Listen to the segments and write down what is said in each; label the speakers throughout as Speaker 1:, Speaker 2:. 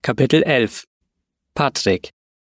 Speaker 1: Kapitel 11 Patrick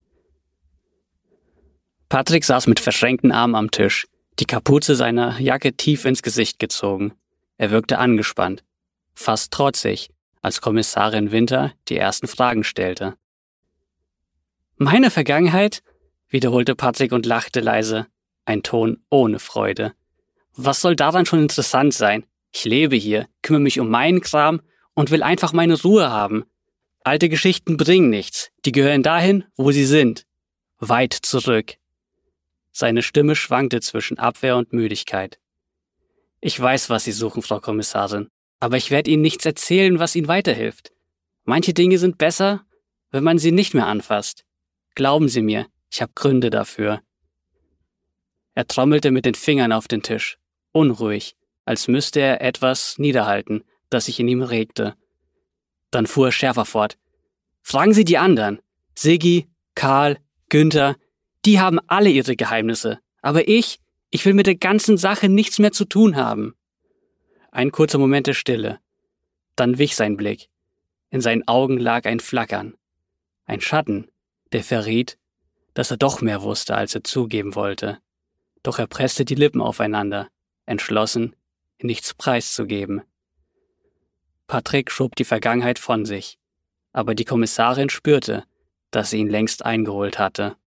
Speaker 1: Patrick saß mit verschränkten Armen am Tisch, die Kapuze seiner Jacke tief ins Gesicht gezogen. Er wirkte angespannt, fast trotzig, als Kommissarin Winter die ersten Fragen stellte. »Meine Vergangenheit?« wiederholte Patrick und lachte leise, ein Ton ohne Freude. »Was soll daran schon interessant sein? Ich lebe hier, kümmere mich um meinen Kram und will einfach meine Ruhe haben. Alte Geschichten bringen nichts, die gehören dahin, wo sie sind. Weit zurück.« Seine Stimme schwankte zwischen Abwehr und Müdigkeit. »Ich weiß, was Sie suchen, Frau Kommissarin, aber ich werde Ihnen nichts erzählen, was Ihnen weiterhilft. Manche Dinge sind besser, wenn man sie nicht mehr anfasst. Glauben Sie mir, ich habe Gründe dafür.« Er trommelte mit den Fingern auf den Tisch, unruhig, als müsste er etwas niederhalten, das sich in ihm regte. Dann fuhr er schärfer fort. »Fragen Sie die anderen. Siggi, Karl, Günther, die haben alle ihre Geheimnisse. Aber ich will mit der ganzen Sache nichts mehr zu tun haben.« Ein kurzer Moment der Stille. Dann wich sein Blick. In seinen Augen lag ein Flackern. Ein Schatten, der verriet, dass er doch mehr wusste, als er zugeben wollte. Doch er presste die Lippen aufeinander, entschlossen, nichts preiszugeben. Patrick schob die Vergangenheit von sich, aber die Kommissarin spürte, dass sie ihn längst eingeholt hatte.